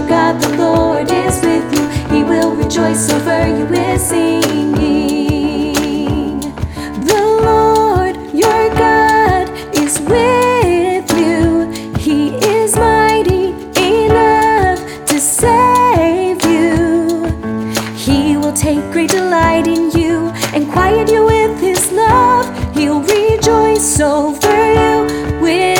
God the Lord is with you. He will rejoice over you with singing. The Lord your God is with you. He is mighty enough to save you. He will take great delight in you and quiet you with His love. He'll rejoice over you with